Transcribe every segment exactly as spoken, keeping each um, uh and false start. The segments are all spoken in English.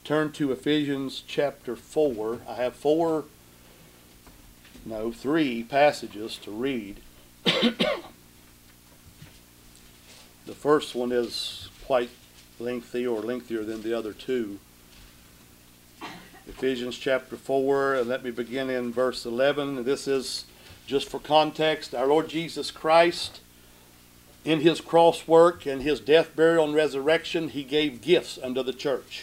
turn to Ephesians chapter four. I have four, no, three passages to read. The first one is quite lengthy, or lengthier than the other two. Ephesians chapter four, and let me begin in verse eleven. This is just for context. Our Lord Jesus Christ, in his cross work and his death, burial, and resurrection, he gave gifts unto the church.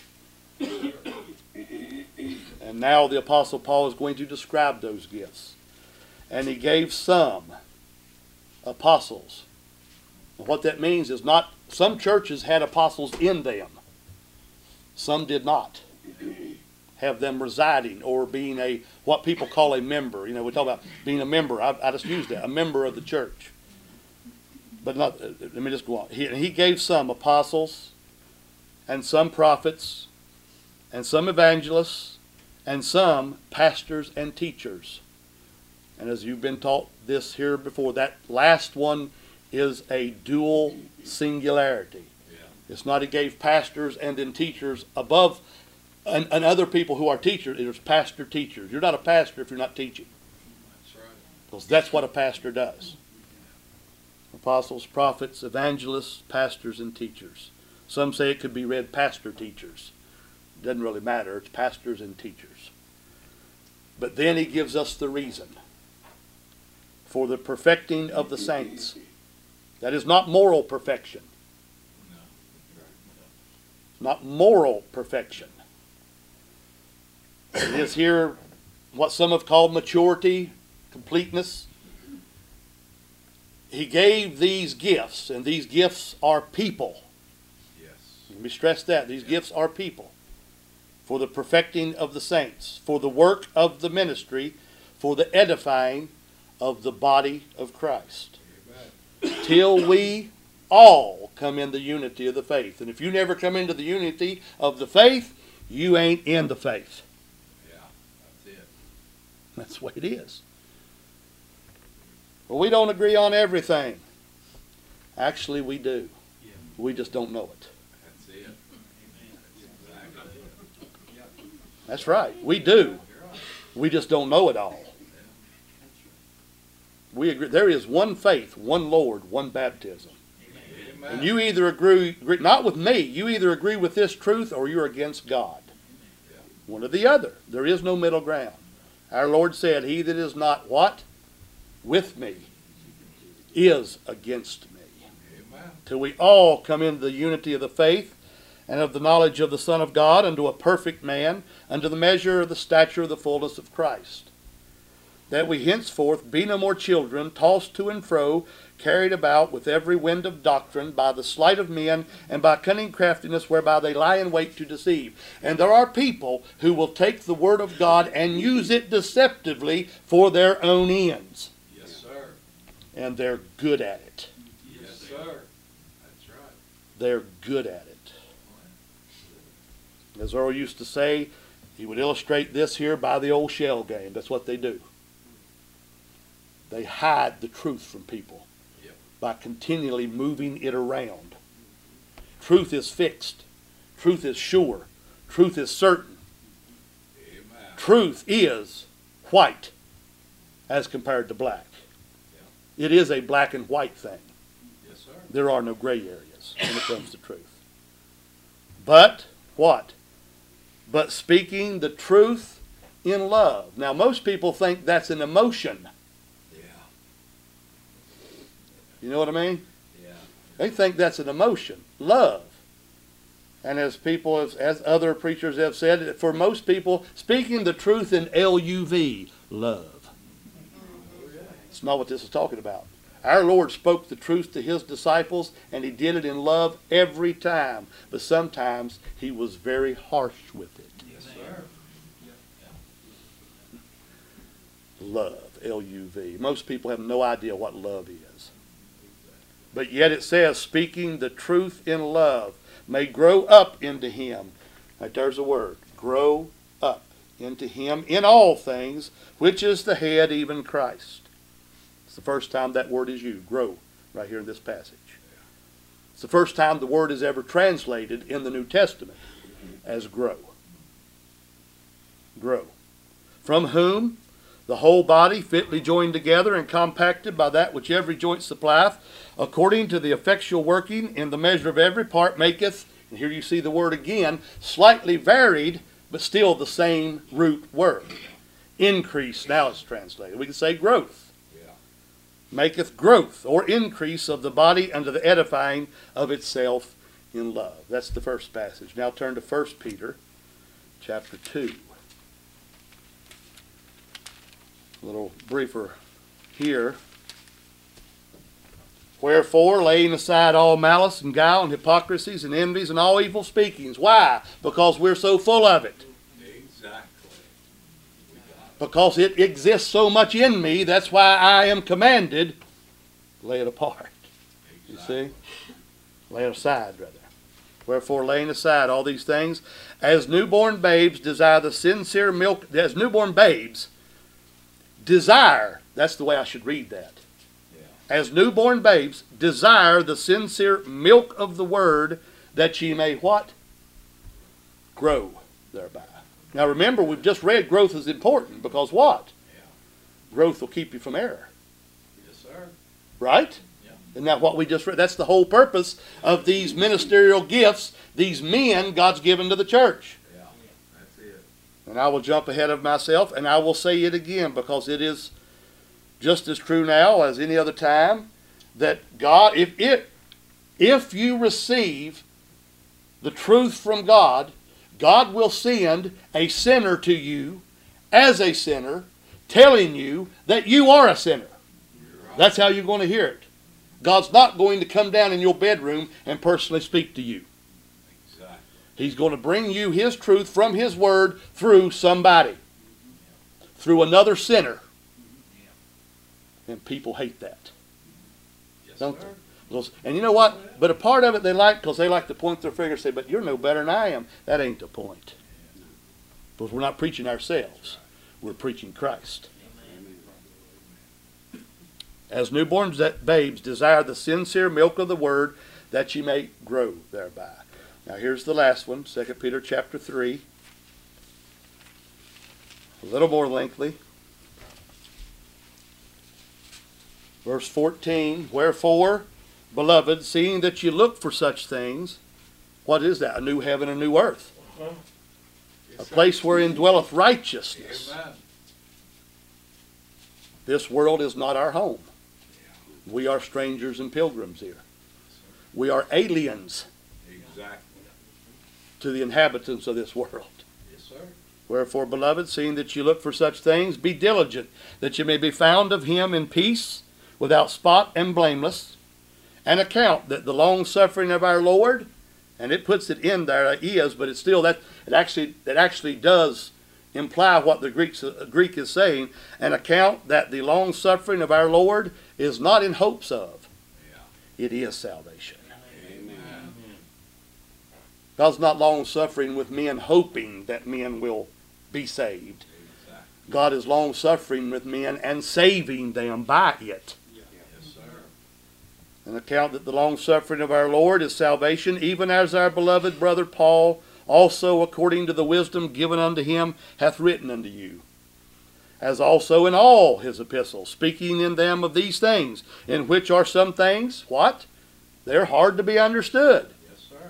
And now the Apostle Paul is going to describe those gifts. And he gave some apostles. And what that means is not, some churches had apostles in them. Some did not have them residing or being a, what people call a member. You know, we talk about being a member. I, I just used that, a member of the church. But not, let me just go on. He, he gave some apostles, and some prophets, and some evangelists, and some pastors and teachers. And as you've been taught this here before, that last one is a dual singularity. Yeah. It's not he gave pastors and then teachers above and, and other people who are teachers. It's pastor teachers. You're not a pastor if you're not teaching. That's right. Because that's what a pastor does. Apostles, prophets, evangelists, pastors, and teachers. Some say it could be read pastor teachers. It doesn't really matter. It's pastors and teachers. But then he gives us the reason. For the perfecting of the saints. That is not moral perfection. Not moral perfection. It is here what some have called maturity, completeness. He gave these gifts, and these gifts are people. Yes. Let me stress that. These gifts are people. For the perfecting of the saints, for the work of the ministry, for the edifying of the body of Christ. Amen. Till we all come in the unity of the faith. And if you never come into the unity of the faith, you ain't in the faith. Yeah, that's it. That's the way it is. Well, we don't agree on everything. Actually, we do. Yeah. We just don't know it. That's it. That's right. We do. We just don't know it all. We agree. There is one faith, one Lord, one baptism. Amen. And you either agree, not with me, you either agree with this truth or you're against God. Yeah. One or the other. There is no middle ground. Our Lord said, he that is not what? With me is against me. Amen. Till we all come into the unity of the faith and of the knowledge of the Son of God, unto a perfect man, unto the measure of the stature of the fullness of Christ. That we henceforth be no more children, tossed to and fro, carried about with every wind of doctrine, by the sleight of men, and by cunning craftiness, whereby they lie in wait to deceive. And there are people who will take the Word of God and use it deceptively for their own ends. Yes, sir. And they're good at it. Yes, sir. That's right. They're good at it. As Earl used to say, he would illustrate this here by the old shell game. That's what they do. They hide the truth from people. Yep. By continually moving it around. Truth is fixed. Truth is sure. Truth is certain. Amen. Truth is white as compared to black. Yep. It is a black and white thing. Yes, sir. There are no gray areas when it comes to truth. But what? But speaking the truth in love. Now, most people think that's an emotion. Yeah. You know what I mean? Yeah. They think that's an emotion. Love. And as people, as, as other preachers have said, for most people, speaking the truth in L U V, love. It's not what this is talking about. Our Lord spoke the truth to his disciples, and he did it in love every time. But sometimes he was very harsh with it. Yes, sir. Love, L U V. Most people have no idea what love is. But yet it says, speaking the truth in love, may grow up into him. Right, there's a word. Grow up into him in all things, which is the head, even Christ. It's the first time that word is used, grow, right here in this passage. It's the first time the word is ever translated in the New Testament as grow. grow. From whom the whole body, fitly joined together and compacted by that which every joint supplieth, according to the effectual working in the measure of every part, maketh, and here you see the word again, slightly varied, but still the same root word. Increase, now it's translated. We can say growth. Yeah. Maketh growth, or increase of the body unto the edifying of itself in love. That's the first passage. Now turn to First Peter chapter two. A little briefer here. Wherefore, laying aside all malice and guile and hypocrisies and envies and all evil speakings. Why? Because we're so full of it. Exactly. Because it exists so much in me, that's why I am commanded, lay it apart. Exactly. You see? Lay it aside, rather. Wherefore, laying aside all these things, as newborn babes desire the sincere milk, as newborn babes desire, that's the way I should read that. Yeah. As newborn babes desire the sincere milk of the word, that ye may what? Grow thereby. Now remember, we've just read growth is important, because what? Yeah. Growth will keep you from error. Yes, sir. Right? Yeah. Isn't that what we just read? That's the whole purpose of these ministerial gifts, these men God's given to the church. Yeah. That's it. And I will jump ahead of myself, and I will say it again, because it is just as true now as any other time, that God, if it, if you receive the truth from God, God will send a sinner to you as a sinner, telling you that you are a sinner. Right. That's how you're going to hear it. God's not going to come down in your bedroom and personally speak to you. Exactly. He's going to bring you His truth from His Word through somebody. Through another sinner. And people hate that. Yes, Don't sir. they? Because, and you know what? But a part of it they like, because they like to point their finger and say, but you're no better than I am. That ain't the point. Because we're not preaching ourselves. We're preaching Christ. As newborn babes desire the sincere milk of the word, that ye may grow thereby. Now here's the last one, Second Peter chapter three. A little more lengthy. Verse fourteen, wherefore, beloved, seeing that ye look for such things, what is that? A new heaven and a new earth. Yes, A sir. place wherein dwelleth righteousness. Amen. This world is not our home. We are strangers and pilgrims here. We are aliens Exactly. to the inhabitants of this world. Yes, sir. Wherefore, beloved, seeing that you look for such things, be diligent, that you may be found of him in peace, without spot and blameless, and account that the long suffering of our Lord, and it puts it in there, is, but it's still that it actually it actually does imply what the Greek Greek is saying, and account that the long suffering of our Lord is not in hopes of. Yeah. It is salvation. Amen. God's not long suffering with men hoping that men will be saved. Exactly. God is long suffering with men and saving them by it. Yes, sir. An account that the long suffering of our Lord is salvation, even as our beloved brother Paul also, according to the wisdom given unto him, hath written unto you. As also in all his epistles, speaking in them of these things, in which are some things, what? They're hard to be understood. Yes, sir.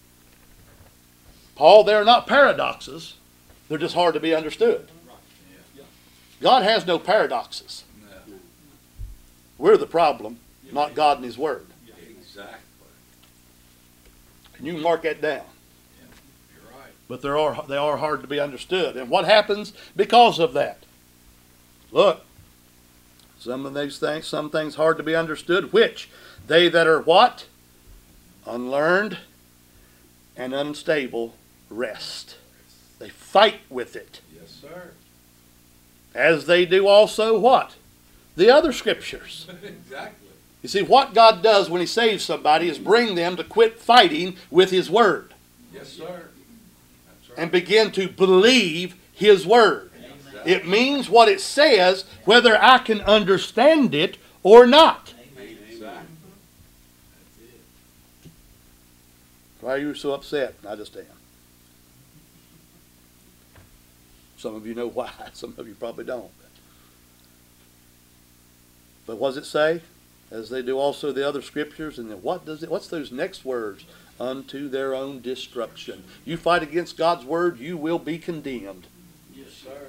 Paul, they're not paradoxes. They're just hard to be understood. Yeah. God has no paradoxes. No. We're the problem, not God and His Word. Exactly. And you can mark that down. You're right. But they are, they are hard to be understood. And what happens because of that? Look, some of these things, some things hard to be understood, which they that are what? Unlearned and unstable rest. They fight with it. Yes, sir. As they do also what? The other scriptures. Exactly. You see, what God does when He saves somebody is bring them to quit fighting with His Word Yes, sir. That's right. and begin to believe His Word. Exactly. It means what it says, whether I can understand it or not. Exactly. That's it. Why are you so upset? I just am. Some of you know why. Some of you probably don't. But what does it say? As they do also the other scriptures. And then what does it? What's those next words? Unto their own destruction. You fight against God's word, you will be condemned. Yes, sir.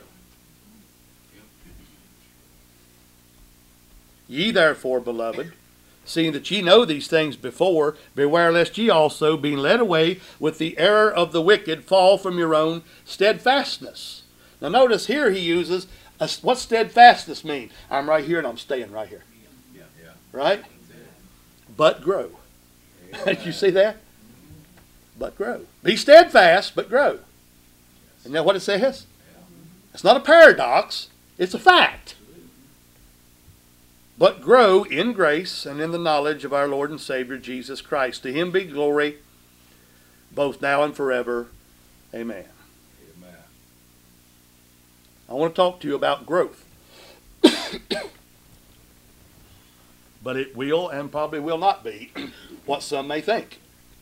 Ye therefore, beloved, seeing that ye know these things before, beware lest ye also, being led away with the error of the wicked, fall from your own steadfastness. Now notice here he uses, a, what's steadfastness mean? I'm right here and I'm staying right here. Yeah, yeah. Right? But grow. Did you see that? But grow. Be steadfast, but grow. Isn't that what it says? It's not a paradox. It's a fact. But grow in grace and in the knowledge of our Lord and Savior Jesus Christ. To him be glory, both now and forever. Amen. Amen. I want to talk to you about growth. But it will and probably will not be what some may think.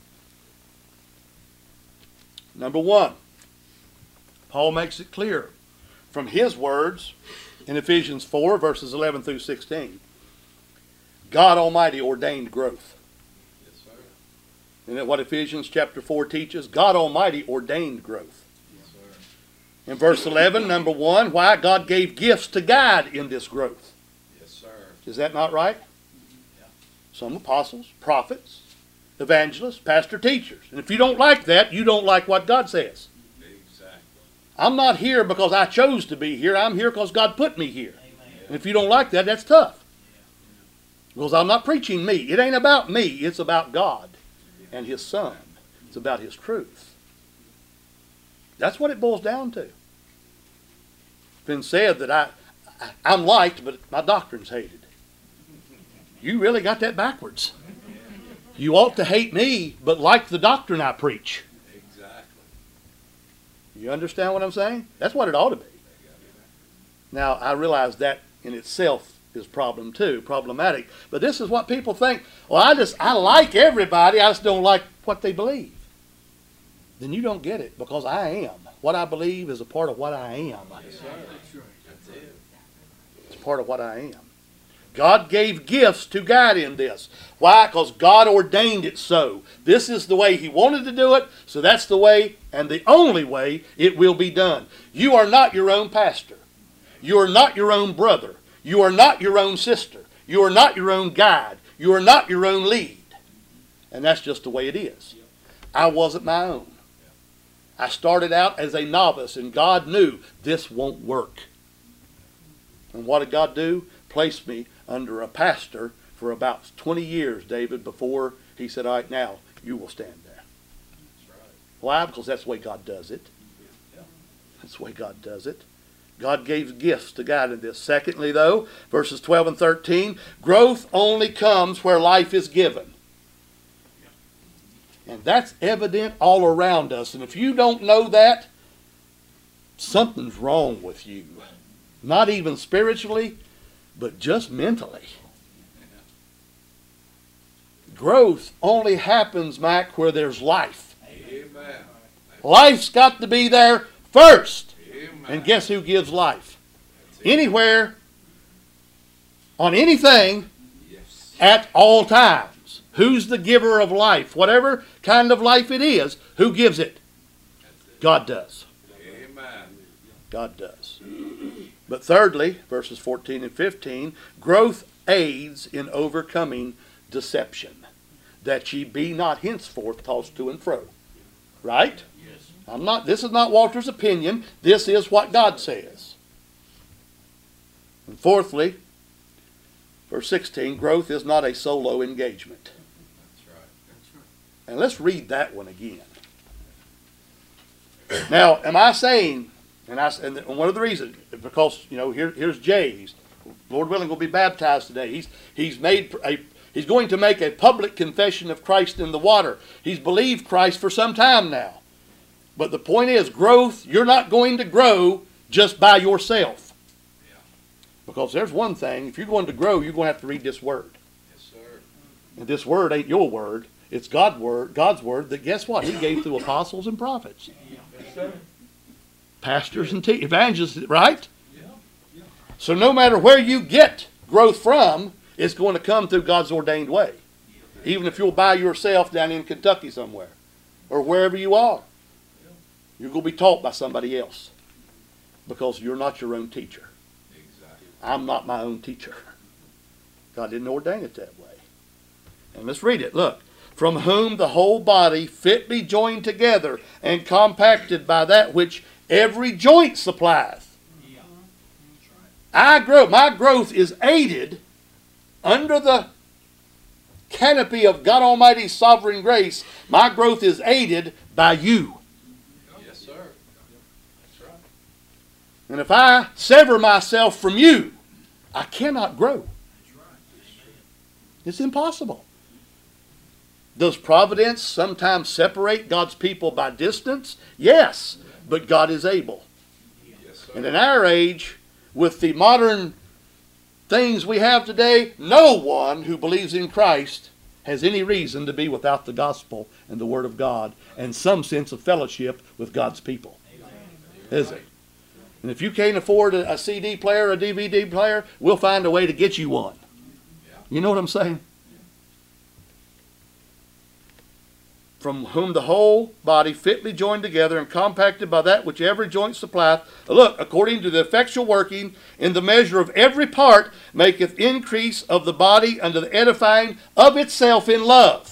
Number one, Paul makes it clear from his words in Ephesians four, verses eleven through sixteen. God Almighty ordained growth. Yes, sir. Isn't that what Ephesians chapter four teaches? God Almighty ordained growth. Yes, sir. In verse eleven, number one, why God gave gifts to guide in this growth. Yes, sir. Is that not right? Yeah. Some apostles, prophets, evangelists, pastor, teachers. And if you don't like that, you don't like what God says. Exactly. I'm not here because I chose to be here. I'm here because God put me here. And if you don't like that, that's tough. Because I'm not preaching me. It ain't about me. It's about God and His Son. It's about His truth. That's what it boils down to. It's been said that I, I, I'm liked, but my doctrine's hated. You really got that backwards. You ought to hate me, but like the doctrine I preach. Exactly. You understand what I'm saying? That's what it ought to be. Now, I realize that in itself is problem too, problematic. But this is what people think. Well, I just, I like everybody. I just don't like what they believe. Then you don't get it, because I am. What I believe is a part of what I am. Yes, sir. That's it. It's part of what I am. God gave gifts to guide in this. Why? Because God ordained it so. This is the way He wanted to do it, so that's the way and the only way it will be done. You are not your own pastor. You are not your own brother. You are not your own sister. You are not your own guide. You are not your own lead. And that's just the way it is. I wasn't my own. I started out as a novice, and God knew this won't work. And what did God do? Place me under a pastor for about twenty years, David, before He said, all right, now you will stand there. That's right. Why? Because that's the way God does it. That's the way God does it. God gave gifts to guide in this. Secondly, though, verses twelve and thirteen, growth only comes where life is given. And that's evident all around us. And if you don't know that, something's wrong with you. Not even spiritually, but just mentally. Growth only happens, Mac, where there's life. Amen. Life's got to be there first. Amen. And guess who gives life? Anywhere, on anything, Yes. at all times. Who's the giver of life? Whatever kind of life it is, who gives it? God does. Amen. God does. But thirdly, verses fourteen and fifteen, growth aids in overcoming deception, that ye be not henceforth tossed to and fro. Right? Yes. I'm not, this is not Walter's opinion. This is what God says. And fourthly, verse sixteen, growth is not a solo engagement. That's right. That's right. And let's read that one again. Now, am I saying, and, I, and one of the reasons, because, you know, here, here's Jay. He's, Lord willing, will be baptized today. He's, he's, made a, he's going to make a public confession of Christ in the water. He's believed Christ for some time now. But the point is, growth, you're not going to grow just by yourself. Yeah. Because there's one thing, if you're going to grow, you're going to have to read this word. Yes, sir. And this word ain't your word. It's God's word, God's word that, guess what? He gave through apostles and prophets. Yes, sir. Pastors and te- evangelists, right? Yeah. Yeah. So no matter where you get growth from, it's going to come through God's ordained way. Even if you'll by yourself down in Kentucky somewhere, or wherever you are, you're going to be taught by somebody else, because you're not your own teacher. Exactly. I'm not my own teacher. God didn't ordain it that way. And let's read it. Look. From whom the whole body fitly joined together and compacted by that which every joint supplieth. Yeah. That's right. I grow. My growth is aided under the canopy of God Almighty's sovereign grace. My growth is aided by you. Yes, sir. That's right. And if I sever myself from you, I cannot grow. That's right. It's impossible. Does providence sometimes separate God's people by distance? Yes, but God is able. Yes, sir. And in our age, with the modern things we have today, no one who believes in Christ has any reason to be without the gospel and the Word of God and some sense of fellowship with God's people. Is it? And if you can't afford a, a C D player, a D V D player, we'll find a way to get you one. You know what I'm saying? From whom the whole body fitly joined together and compacted by that which every joint supplieth, look, according to the effectual working in the measure of every part, maketh increase of the body unto the edifying of itself in love.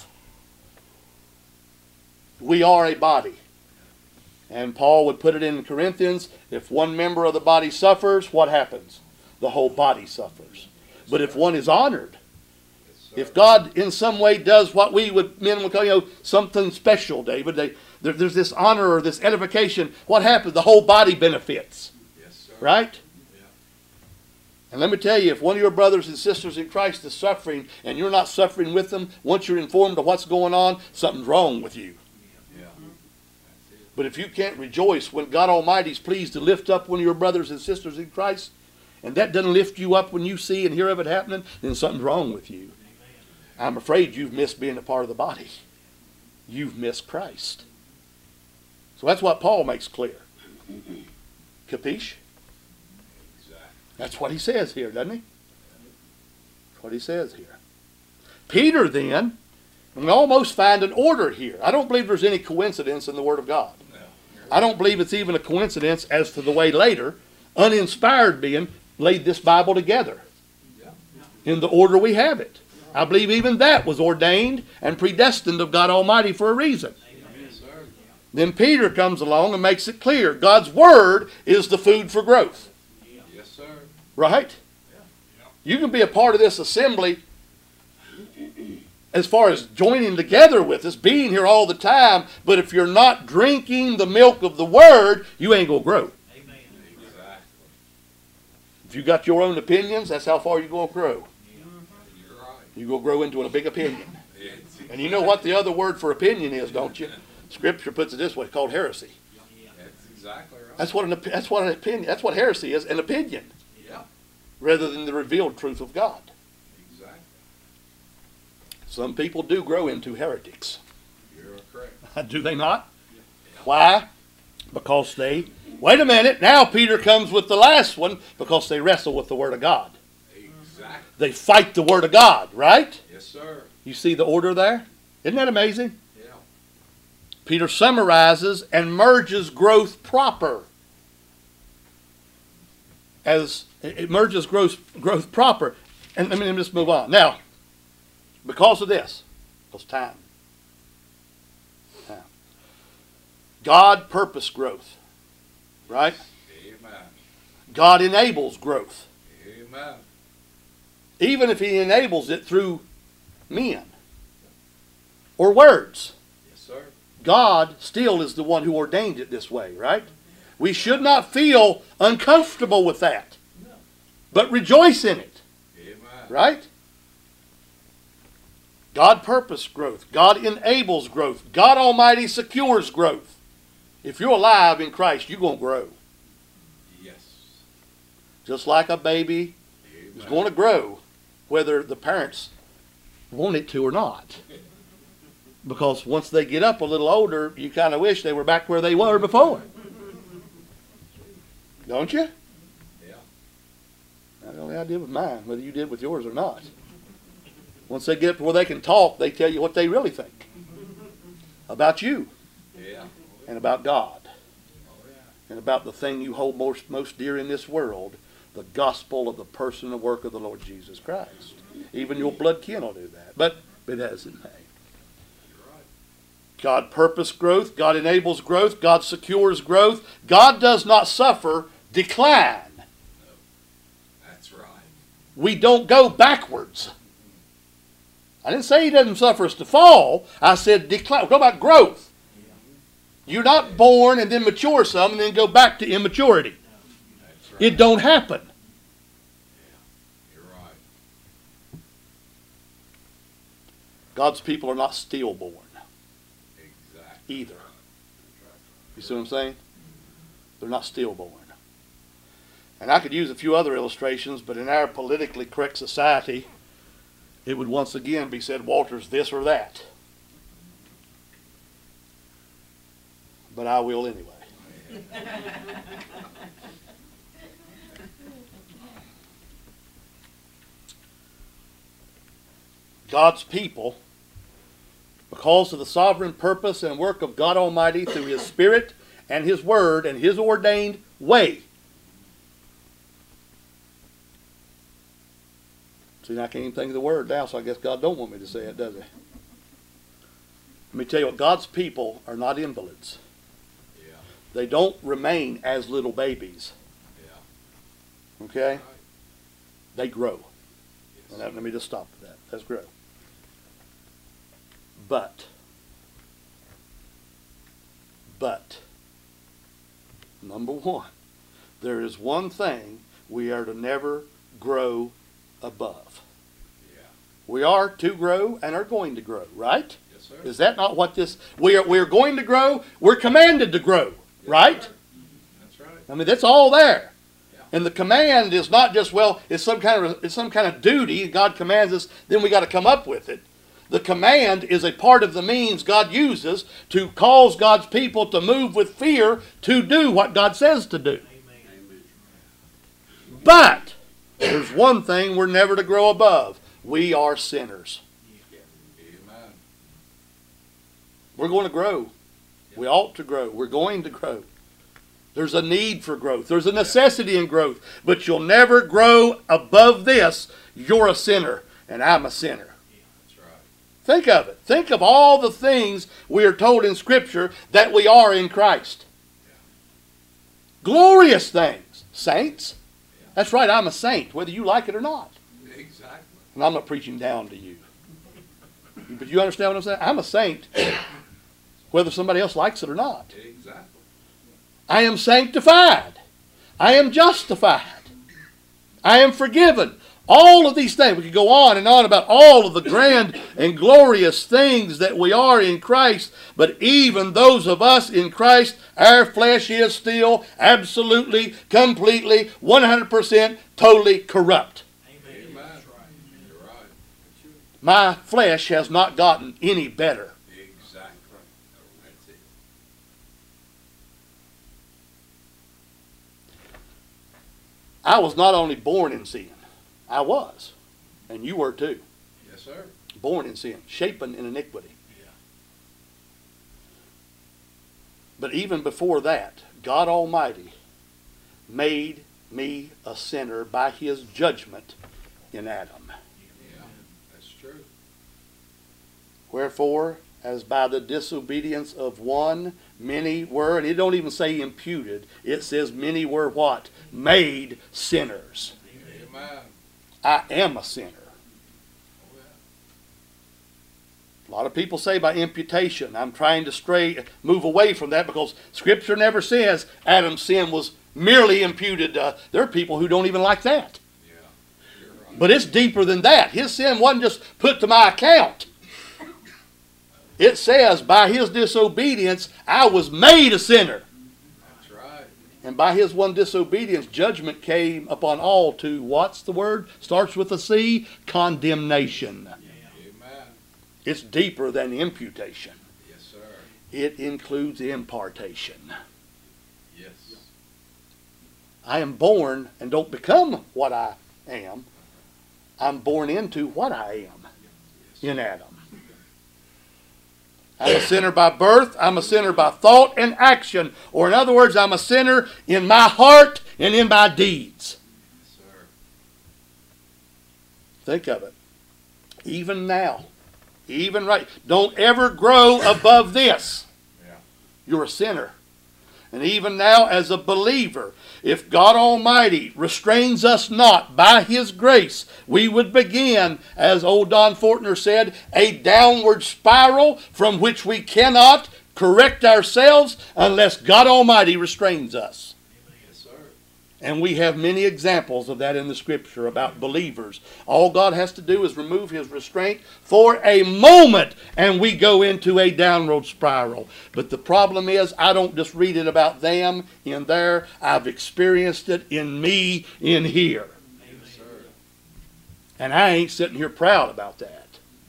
We are a body. And Paul would put it in Corinthians, if one member of the body suffers, what happens? The whole body suffers. But if one is honored, if God in some way does what we would men would call, you know, something special, David, they, there, there's this honor or this edification, what happens? The whole body benefits. Yes, sir. Right? Yeah. And let me tell you, if one of your brothers and sisters in Christ is suffering and you're not suffering with them, once you're informed of what's going on, something's wrong with you. Yeah. But if you can't rejoice when God Almighty is pleased to lift up one of your brothers and sisters in Christ, and that doesn't lift you up when you see and hear of it happening, then something's wrong with you. I'm afraid you've missed being a part of the body. You've missed Christ. So that's what Paul makes clear. Capiche? Exactly. That's what he says here, doesn't he? That's what he says here. Peter then, and we almost find an order here. I don't believe there's any coincidence in the Word of God. No. I don't believe it's even a coincidence as to the way later, uninspired being, laid this Bible together Yeah. in the order we have it. I believe even that was ordained and predestined of God Almighty for a reason. Yes, sir. Then Peter comes along and makes it clear. God's Word is the food for growth. Yes, sir. Right? You can be a part of this assembly as far as joining together with us, being here all the time, but if you're not drinking the milk of the Word, you ain't going to grow. Exactly. If you got your own opinions, that's how far you're going to grow. You're right. You're going to grow into a big opinion. It's And you know what the other word for opinion is, don't you? Scripture puts it this way, called heresy. That's exactly right. That's what an opi- that's what an opinion. That's what heresy is, an opinion, Yeah. rather than the revealed truth of God. Exactly. Some people do grow into heretics. You're correct. Do they not? Why? Because they, wait a minute, now Peter comes with the last one, because they wrestle with the Word of God. Exactly. They fight the Word of God, right? Yes, sir. You see the order there? Isn't that amazing? Yeah. Peter summarizes and merges growth proper. As it merges growth, growth proper. And let me just move on. Now, because of this, because time. Time. God purposed growth. Right? Amen. God enables growth. Amen. Even if He enables it through men or words. Yes, sir. God still is the one who ordained it this way, right? We should not feel uncomfortable with that, but rejoice in it, Amen. right? God purposed growth. God enables growth. God Almighty secures growth. If you're alive in Christ, you're going to grow. Yes. Just like a baby Amen. is going to grow, whether the parents want it to or not. Because once they get up a little older, you kind of wish they were back where they were before. Don't you? Yeah. That's the only I did with mine, whether you did with yours or not. Once they get up to where they can talk, they tell you what they really think about you Yeah. and about God Oh, yeah. and about the thing you hold most, most dear in this world, the gospel of the person and work of the Lord Jesus Christ. Even your blood kin will do that, but it as it may. You're right. God purposed growth. God enables growth. God secures growth. God does not suffer decline. That's right. We don't go backwards. I didn't say he doesn't suffer us to fall. I said decline. We're talking about growth. You're not born and then mature some and then go back to immaturity. That's right. It don't happen. You're right. God's people are not stillborn Exactly. either. You see what I'm saying? They're not stillborn. And I could use a few other illustrations, but in our politically correct society, it would once again be said, Walter's this or that. But I will anyway. God's people, because of the sovereign purpose and work of God Almighty through His Spirit and His Word and His ordained way. See, I can't even think of the word now, so I guess God don't want me to say it, does He? Let me tell you what, God's people are not invalids. Yeah. They don't remain as little babies. Yeah. Okay? Right. They grow. Yes. Let me just stop with that. Let's grow. But, but, number one, there is one thing we are to never grow above. Yeah. We are to grow and are going to grow, right? Yes, sir. Is that not what this, we are, we are going to grow, we're commanded to grow, Yes, right? sir. That's right. I mean, that's all there. Yeah. And the command is not just, well, it's some kind of it's some kind of duty. God commands us, then we got to come up with it. The command is a part of the means God uses to cause God's people to move with fear to do what God says to do. Amen. But there's one thing we're never to grow above. We are sinners. Amen. We're going to grow. We ought to grow. We're going to grow. There's a need for growth. There's a necessity in growth. But you'll never grow above this. You're a sinner, and I'm a sinner. That's right. Think of it. Think of all the things we are told in Scripture that we are in Christ. Glorious things. Saints. That's right, I'm a saint, whether you like it or not. Exactly. And I'm not preaching down to you. But you understand what I'm saying? I'm a saint, whether somebody else likes it or not. Exactly. I am sanctified. I am justified. I am forgiven. All of these things. We could go on and on about all of the grand and glorious things that we are in Christ. But even those of us in Christ, our flesh is still absolutely, completely, one hundred percent, totally corrupt. Amen. Amen. That's right. You're right. My flesh has not gotten any better. Exactly. That's it. I was not only born in sin, I was, and you were too, Yes, sir. born in sin, shapen in iniquity. Yeah. But even before that, God Almighty made me a sinner by His judgment in Adam. Yeah. That's true. Wherefore, as by the disobedience of one, many were, and it don't even say imputed, it says many were what? Made sinners. Amen. I am a sinner. Oh, yeah. A lot of people say by imputation. I'm trying to stray, move away from that because Scripture never says Adam's sin was merely imputed. Uh, there are people who don't even like that. Yeah. You're right. But it's deeper than that. His sin wasn't just put to my account. It says by His disobedience, I was made a sinner. That's right. And by His one disobedience, judgment came upon all to, what's the word? Starts with a C, condemnation. Amen. It's deeper than imputation. Yes, sir. It includes impartation. Yes. I am born and don't become what I am. I'm born into what I am in Adam. I'm a sinner by birth. I'm a sinner by thought and action. Or in other words, I'm a sinner in my heart and in my deeds. Yes, sir. Think of it. Even now. Even right. Don't ever grow above this. Yeah. You're a sinner. And even now as a believer, if God Almighty restrains us not by His grace, we would begin, as old Don Fortner said, a downward spiral from which we cannot correct ourselves unless God Almighty restrains us. Yes, sir. And we have many examples of that in the Scripture about believers. All God has to do is remove His restraint for a moment and we go into a downward spiral. But the problem is I don't just read it about them in there. I've experienced it in me in here. Yes, sir. And I ain't sitting here proud about that.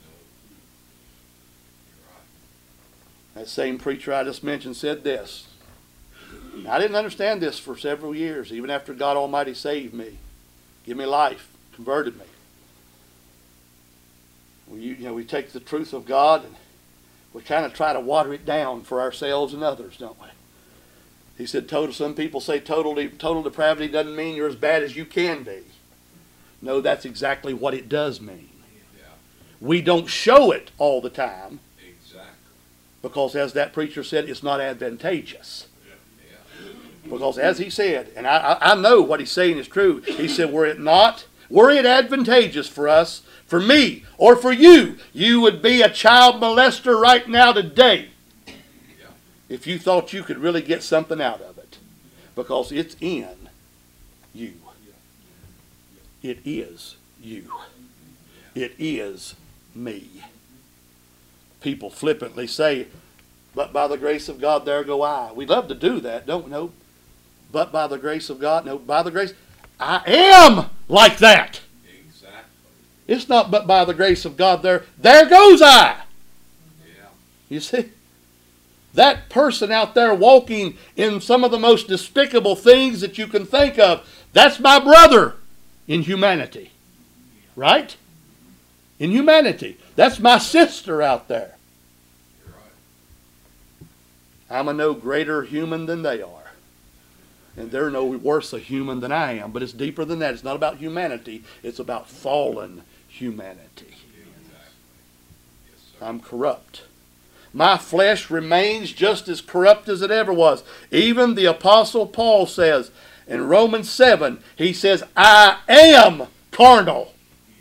You're right. That same preacher I just mentioned said this. I didn't understand this for several years, even after God Almighty saved me, give me life, converted me. We, you know, we take the truth of God and we kind of try to water it down for ourselves and others, don't we? He said, "Total." Some people say total total depravity doesn't mean you're as bad as you can be. No, that's exactly what it does mean. Yeah. We don't show it all the time Exactly. because, as that preacher said, it's not advantageous. Yeah. Because as he said, and I, I know what he's saying is true, he said, were it not, were it advantageous for us, for me, or for you, you would be a child molester right now today Yeah. if you thought you could really get something out of it. Because it's in you. It is you. It is me. People flippantly say, but by the grace of God, there go I. We love to do that, don't we? No. But by the grace of God, no, by the grace, I am like that. Exactly. It's not but by the grace of God, there, there goes I. Yeah. You see? That person out there walking in some of the most despicable things that you can think of, that's my brother in humanity. Right? In humanity. That's my sister out there. You're right. I'm a no greater human than they are. And they're no worse a human than I am. But it's deeper than that. It's not about humanity. It's about fallen humanity. Exactly. Yes, sir. I'm corrupt. My flesh remains just as corrupt as it ever was. Even the Apostle Paul says in Romans seven, he says, I am carnal,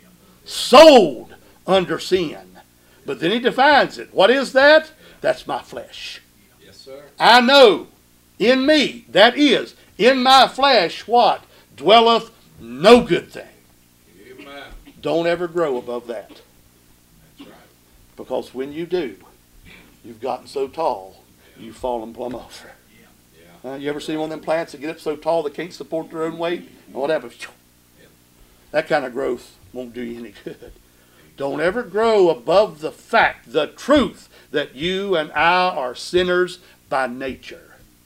sold under sin. But then he defines it. What is that? That's my flesh. Yes, sir. I know in me, that is, in my flesh, what? Dwelleth no good thing. Amen. Don't ever grow above that. That's right. Because when you do, you've gotten so tall, you've fallen plumb over. Yeah. Uh, you ever see one of them plants that get up so tall they can't support their own weight? And what happens? That kind of growth won't do you any good. Don't ever grow above the fact, the truth, that you and I are sinners by nature.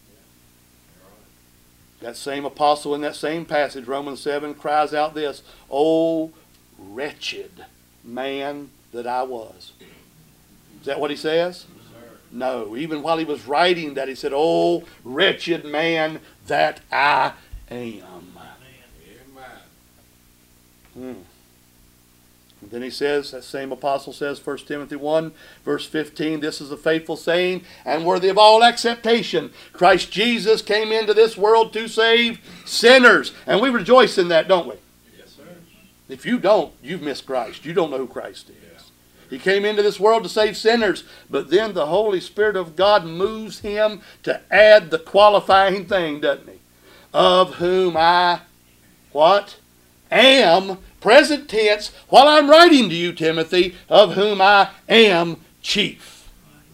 That same apostle in that same passage, Romans seven, cries out this, "O wretched man that I was." Is that what he says? No. Even while he was writing that, he said, "O wretched man that I am." Amen. Hmm. And then he says, that same apostle says, First Timothy one, verse fifteen, this is a faithful saying and worthy of all acceptation. Christ Jesus came into this world to save sinners. And we rejoice in that, don't we? Yes, sir. If you don't, you've missed Christ. You don't know who Christ is. He came into this world to save sinners, but then the Holy Spirit of God moves him to add the qualifying thing, doesn't he? Of whom I, what? Am, present tense, while I'm writing to you, Timothy, of whom I am chief.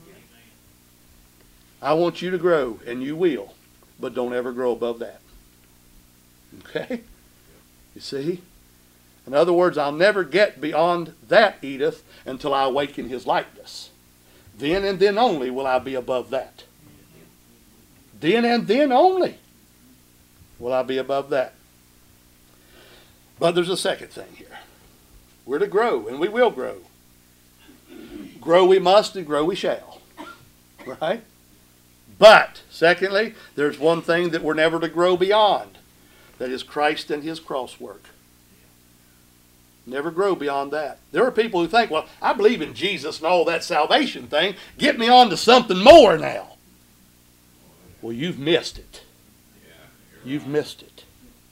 I want you to grow, and you will, but don't ever grow above that. Okay? You see? In other words, I'll never get beyond that, Edith, until I awaken his likeness. Then and then only will I be above that. Then and then only. Will I be above that? But there's a second thing here. We're to grow, and we will grow. Grow we must, and grow we shall. Right? But, secondly, there's one thing that we're never to grow beyond. That is Christ and His cross work. Never grow beyond that. There are people who think, well, I believe in Jesus and all that salvation thing. Get me on to something more now. Well, you've missed it. You've missed it.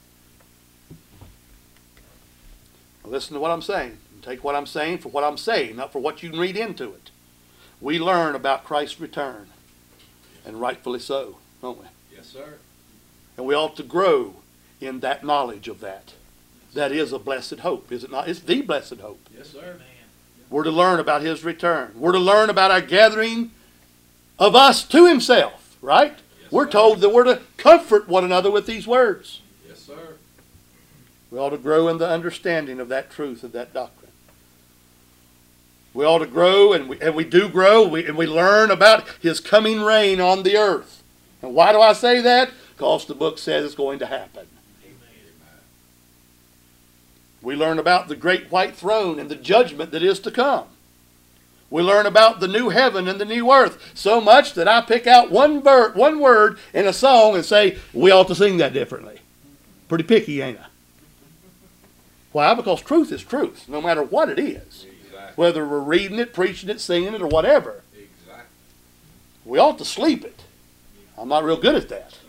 Now listen to what I'm saying. Take what I'm saying for what I'm saying, not for what you can read into it. We learn about Christ's return, and rightfully so, don't we? Yes, sir. And we ought to grow in that knowledge of that. That is a blessed hope, is it not? It's the blessed hope. Yes, sir. We're to learn about His return. We're to learn about our gathering of us to Himself, right? Yes, we're sir. told that we're to comfort one another with these words. Yes, sir. We ought to grow in the understanding of that truth, of that doctrine. We ought to grow, and we, and we do grow, we, and we learn about His coming reign on the earth. And why do I say that? Because the book says it's going to happen. We learn about the great white throne and the judgment that is to come. We learn about the new heaven and the new earth so much that I pick out one, ver- one word in a song and say, we ought to sing that differently. Pretty picky, ain't I? Why? Because truth is truth, no matter what it is. Exactly. Whether we're reading it, preaching it, singing it, or whatever. Exactly. We ought to sleep it. I'm not real good at that.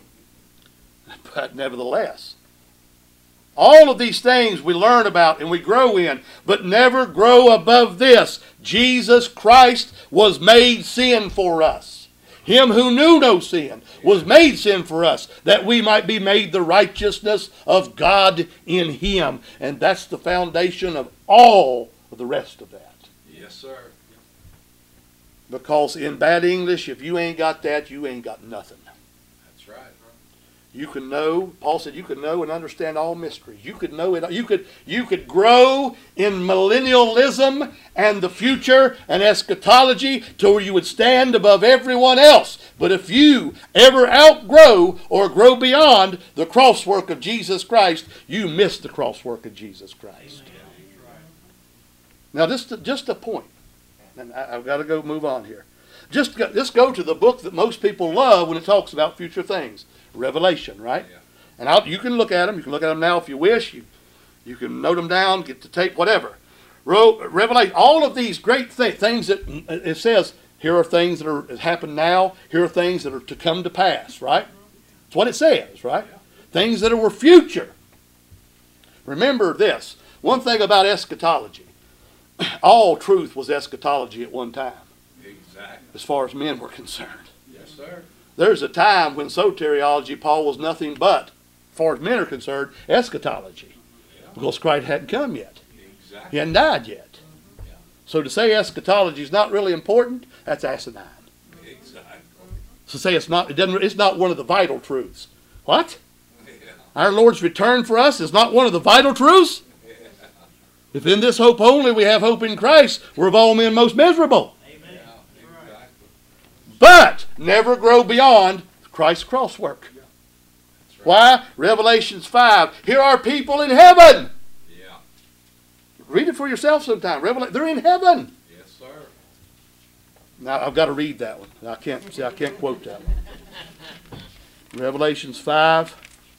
But nevertheless, all of these things we learn about and we grow in, but never grow above this. Jesus Christ was made sin for us. Him who knew no sin was made sin for us, that we might be made the righteousness of God in Him. And that's the foundation of all of the rest of that. Yes, sir. Because in bad English, if you ain't got that, you ain't got nothing. That's right. You can know, Paul said, you can know and understand all mysteries. You could know it. You could, you could grow in millennialism and the future and eschatology to where you would stand above everyone else. But if you ever outgrow or grow beyond the cross work of Jesus Christ, you miss the cross work of Jesus Christ. Now, just, just a point. And I, I've got to go move on here. Just go, just go to the book that most people love when it talks about future things. Revelation, right? Yeah. And I'll, you can look at them. You can look at them now if you wish. You, you can note them down, get the tape, whatever. Revelation, all of these great th- things that it says, here are things that are that happen now. Here are things that are to come to pass, right? That's what it says, right? Yeah. Things that were future. Remember this. One thing about eschatology. All truth was eschatology at one time. Exactly. As far as men were concerned. Yes, sir. There's a time when soteriology, Paul, was nothing but, as far as men are concerned, eschatology. Yeah. Because Christ hadn't come yet. Exactly. He hadn't died yet. Yeah. So to say eschatology is not really important, that's asinine. Exactly. So say it's not, it doesn't, it's not one of the vital truths. What? Yeah. Our Lord's return for us is not one of the vital truths? Yeah. If in this hope only we have hope in Christ, we're of all men most miserable. But never grow beyond Christ's cross work. Yeah. Right. Why? Revelations five. Here are people in heaven. Yeah. Read it for yourself sometime. Revela- they're in heaven. Yes, sir. Now I've got to read that one. I can't see. I can't quote that one. Revelations five.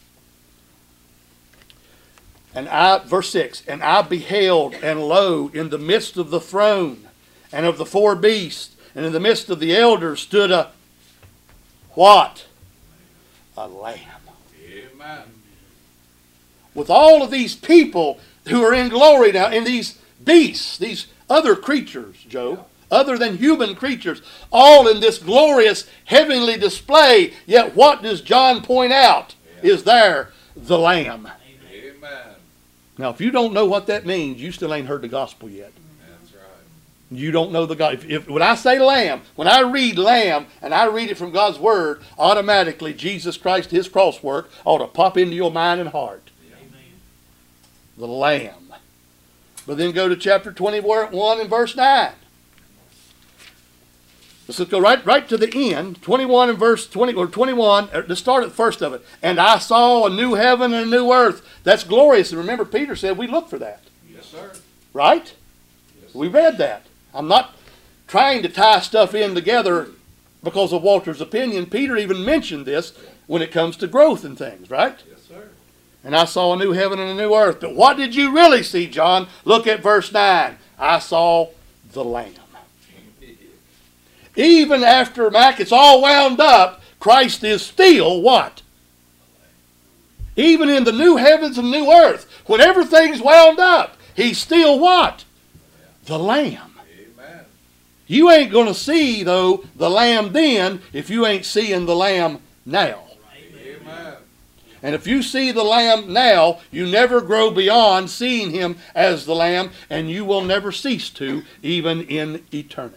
And I, verse six. And I beheld, and lo, in the midst of the throne and of the four beasts, and in the midst of the elders stood a what? A lamb. Amen. With all of these people who are in glory now, and these beasts, these other creatures, Joe, yeah. other than human creatures, all in this glorious heavenly display. Yet what does John point out? Yeah. Is there the Lamb. Amen. Now, if you don't know what that means, you still ain't heard the gospel yet. You don't know the God. If, if when I say lamb, when I read lamb and I read it from God's word, automatically Jesus Christ, His cross work, ought to pop into your mind and heart. Amen. The lamb. But then go to chapter twenty-one and verse nine. Let's just go right, right to the end, twenty-one and verse twenty, or twenty-one, or let's start at the first of it. And I saw a new heaven and a new earth. That's glorious. And remember, Peter said we look for that. Yes, sir. Right? Yes, We read that. I'm not trying to tie stuff in together because of Walter's opinion. Peter even mentioned this when it comes to growth and things, right? Yes, sir. And I saw a new heaven and a new earth. But what did you really see, John? Look at verse nine. I saw the Lamb. Even after, Mac, it's all wound up, Christ is still what? Even in the new heavens and new earth, when everything's wound up, he's still what? The Lamb. Amen. You ain't going to see, though, the Lamb then if you ain't seeing the Lamb now. Amen. And if you see the Lamb now, you never grow beyond seeing him as the Lamb, and you will never cease to, even in eternity.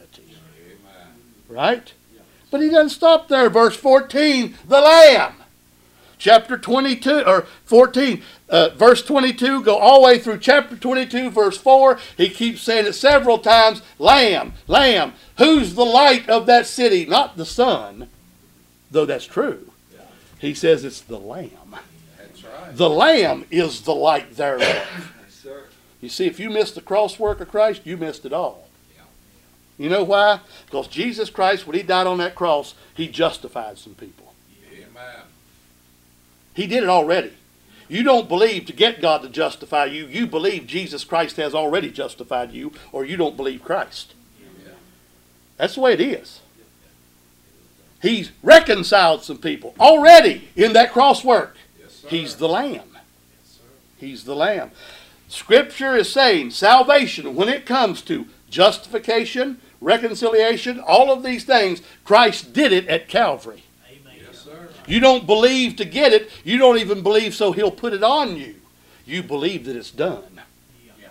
Right? But he doesn't stop there. Verse fourteen, the Lamb. Chapter twenty-two, or fourteen, uh, verse twenty-two, go all the way through chapter twenty-two, verse four. He keeps saying it several times. Lamb, Lamb. Who's the light of that city? Not the sun, though that's true. He says it's the Lamb. That's right. The Lamb is the light thereof. Yes, sir. You see, if you missed the cross work of Christ, you missed it all. You know why? Because Jesus Christ, when he died on that cross, he justified some people. Amen. He did it already. You don't believe to get God to justify you. You believe Jesus Christ has already justified you, or you don't believe Christ. Yeah. That's the way it is. He's reconciled some people already in that cross work. Yes, sir. He's the Lamb. Yes, sir. He's the Lamb. Scripture is saying salvation, when it comes to justification, reconciliation, all of these things, Christ did it at Calvary. Amen. Yes, sir. You don't believe to get it. You don't even believe so he'll put it on you. You believe that it's done. Yeah.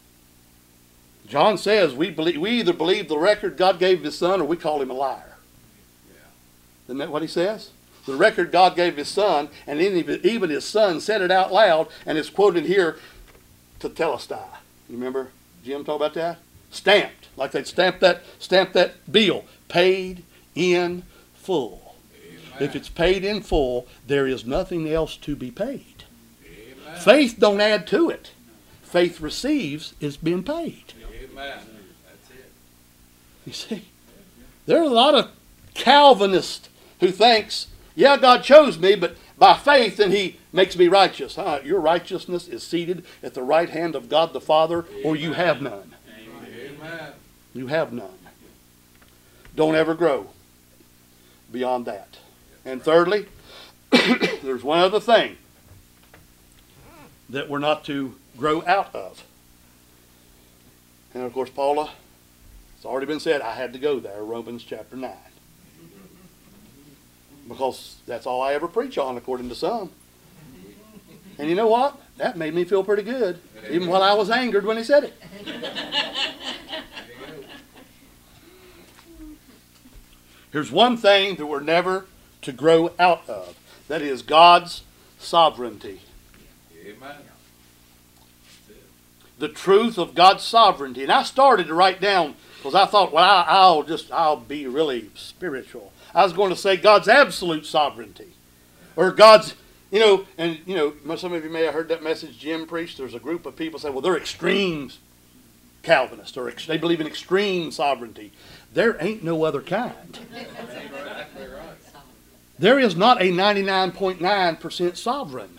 John says we believe, we either believe the record God gave his son or we call him a liar. Yeah. Isn't that what he says? The record God gave his son, and even his son said it out loud, and it's quoted here to Telestai. You remember Jim talk about that? Stamped, like they'd stamp that, stamp that bill, paid in full. Amen. If it's paid in full, there is nothing else to be paid. Amen. Faith don't add to it. Faith receives is being paid. Amen. That's it. You see, there are a lot of Calvinists who thinks, yeah, God chose me, but by faith, and he makes me righteous. Huh? Your righteousness is seated at the right hand of God the Father, or you have none. Amen. You have none. Don't ever grow beyond that. And thirdly, there's one other thing that we're not to grow out of. And of course, Paula, it's already been said, I had to go there, Romans chapter nine. Because that's all I ever preach on, according to some. And you know what? That made me feel pretty good, even while I was angered when he said it. Here's one thing that we're never to grow out of. That is God's sovereignty. Amen. The truth of God's sovereignty. And I started to write down, because I thought, well, I, I'll just, I'll be really spiritual. I was going to say God's absolute sovereignty. Or God's, you know, and, you know, some of you may have heard that message Jim preached. There's a group of people say, well, they're extreme Calvinists, or ex- they believe in extreme sovereignty. There ain't no other kind. Exactly right. There is not a ninety-nine point nine percent sovereign.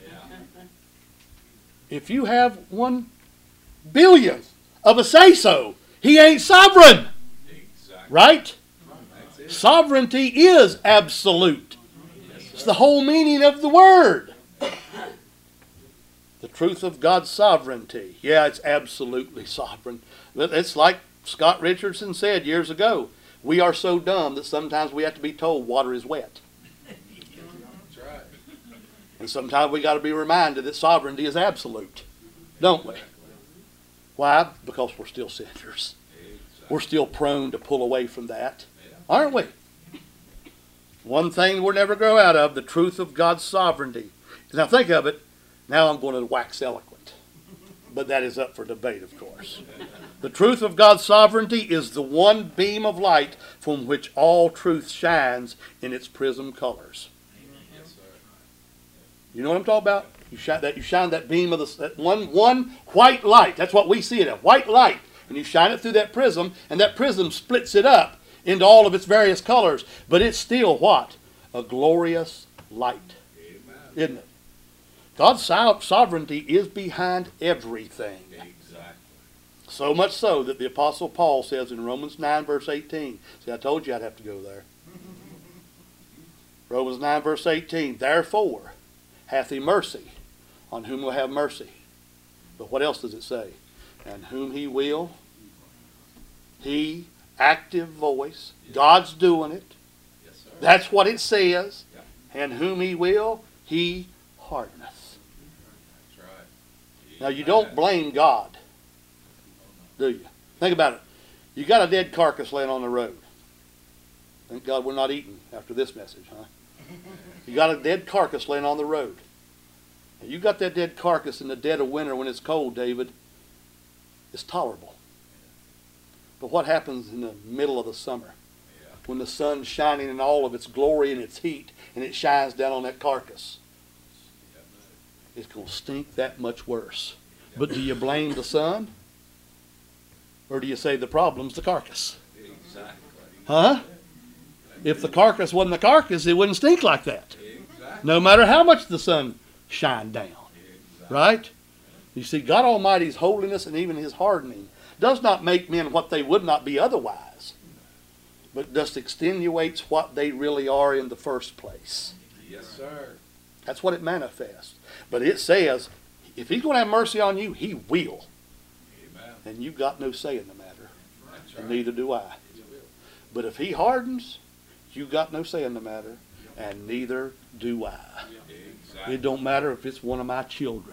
If you have one billionth of a say-so, he ain't sovereign. Exactly. Right? That's it. Sovereignty is absolute. It's the whole meaning of the word. The truth of God's sovereignty. Yeah, it's absolutely sovereign. It's like Scott Richardson said years ago. We are so dumb that sometimes we have to be told water is wet. That's right. And sometimes we got to be reminded that sovereignty is absolute. Don't we? Why? Because we're still sinners. We're still prone to pull away from that. Aren't we? One thing we'll never grow out of, the truth of God's sovereignty. Now think of it. Now I'm going to wax eloquent. But that is up for debate, of course. The truth of God's sovereignty is the one beam of light from which all truth shines in its prism colors. Yes, sir. You know what I'm talking about? You shine that, you shine that beam of the that one one white light. That's what we see it as, white light. And you shine it through that prism, and that prism splits it up into all of its various colors. But it's still what? A glorious light. Amen. Isn't it? God's so- sovereignty is behind everything. Exactly. So much so that the Apostle Paul says in Romans nine verse eighteen. See, I told you I'd have to go there. Romans nine verse eighteen. Therefore hath he mercy on whom will have mercy. But what else does it say? And whom he will, he, active voice, God's doing it. Yes, sir. That's what it says. Yeah. And whom he will, he hardeneth. That's right. Now you don't blame God, do you? Think about it. You got a dead carcass laying on the road. Thank God we're not eating after this message, huh? You got a dead carcass laying on the road. And you got that dead carcass in the dead of winter when it's cold, David. It's tolerable. But what happens in the middle of the summer? Yeah. When the sun's shining in all of its glory and its heat, and it shines down on that carcass. It's going to stink that much worse. But do you blame the sun? Or do you say the problem's the carcass? Exactly. Huh? If the carcass wasn't the carcass, it wouldn't stink like that. Exactly. No matter how much the sun shined down. Exactly. Right? You see, God Almighty's holiness and even his hardening does not make men what they would not be otherwise, but just extenuates what they really are in the first place. Yes, sir. That's what it manifests. But it says, if he's going to have mercy on you, he will. Amen. And you've got no say in the matter. That's And right. neither do I. But if he hardens, you've got no say in the matter. And neither do I. Exactly. It don't matter if it's one of my children.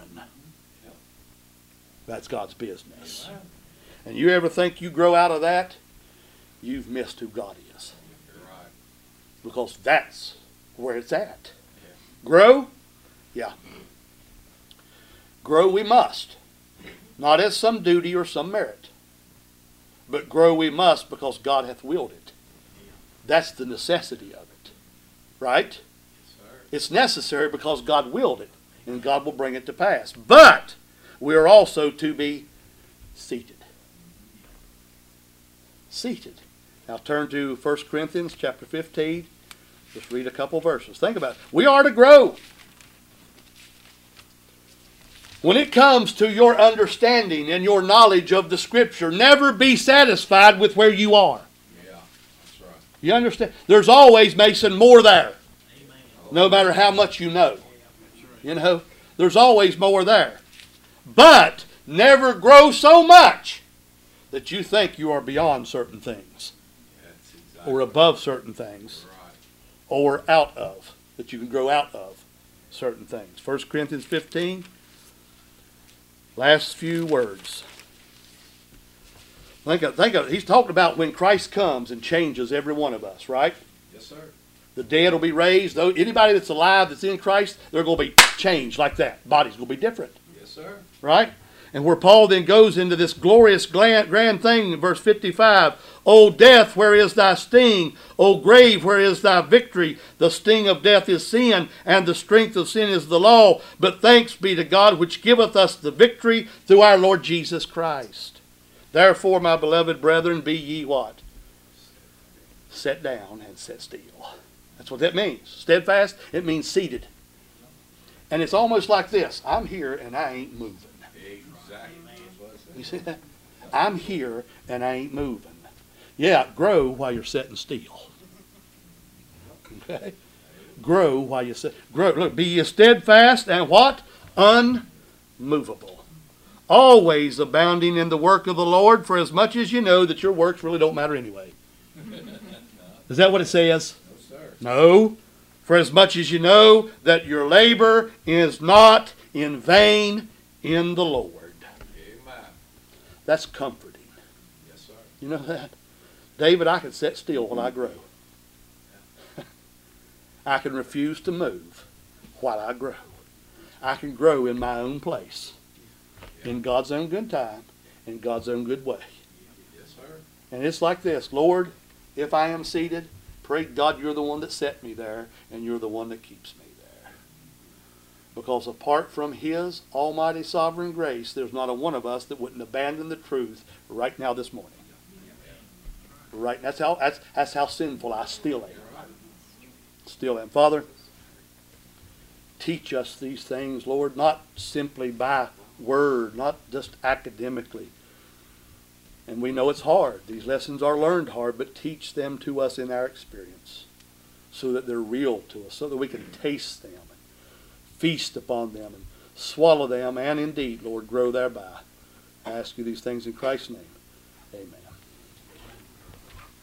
That's God's business. And you ever think you grow out of that, you've missed who God is. You're right. Because that's where it's at. Grow? Yeah. Grow we must. Not as some duty or some merit. But grow we must because God hath willed it. That's the necessity of it. Right? Yes, sir. It's necessary because God willed it. And God will bring it to pass. But we are also to be seated. Seated. Now turn to First Corinthians chapter fifteen. Just read a couple verses. Think about it. We are to grow. When it comes to your understanding and your knowledge of the Scripture, never be satisfied with where you are. Yeah, that's right. You understand? There's always, Mason, more there. No matter how much you know. You know, there's always more there. But never grow so much that you think you are beyond certain things. That's exactly Or above certain things. right. Or out of. That you can grow out of certain things. First Corinthians fifteen. Last few words. Think of, think of, he's talking about when Christ comes and changes every one of us, right? Yes, sir. The dead will be raised. Though anybody that's alive that's in Christ, they're going to be changed like that. Body's going to be different, Yes, sir. right? And where Paul then goes into this glorious grand, grand thing in verse fifty-five. O death, where is thy sting? O grave, where is thy victory? The sting of death is sin, and the strength of sin is the law. But thanks be to God, which giveth us the victory through our Lord Jesus Christ. Therefore, my beloved brethren, be ye what? Set down and set still. That's what that means. Steadfast, it means seated. And it's almost like this. I'm here and I ain't moving. Exactly. You see that? I'm here and I ain't moving. Yeah, grow while you're sitting still. Okay? Grow while you sit. Grow. Look, be ye steadfast and what? Unmovable. Always abounding in the work of the Lord, for as much as you know that your works really don't matter anyway. Is that what it says? No, sir. No. For as much as you know that your labor is not in vain in the Lord. Amen. That's comforting. Yes, sir. You know that? David, I can sit still while I grow. I can refuse to move while I grow. I can grow in my own place, in God's own good time, in God's own good way. Yes, sir. And it's like this, Lord, if I am seated, pray God you're the one that set me there, and you're the one that keeps me there. Because apart from His almighty sovereign grace, there's not a one of us that wouldn't abandon the truth right now this morning. Right, that's how that's that's how sinful I still am. Still am. Father, teach us these things, Lord, not simply by word, not just academically. And we know it's hard. These lessons are learned hard, but teach them to us in our experience so that they're real to us, so that we can taste them and feast upon them and swallow them and indeed, Lord, grow thereby. I ask you these things in Christ's name. Amen.